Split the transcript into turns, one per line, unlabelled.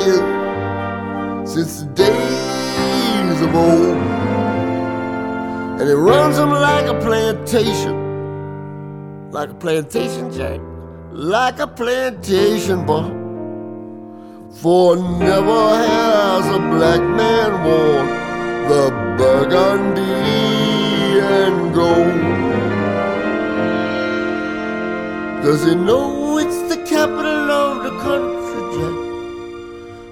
is since the days of old. And it runs them like a plantation, Jack, like a plantation, boy. For never has a black man worn the burgundy and gold. Does he know it's the capital of the country?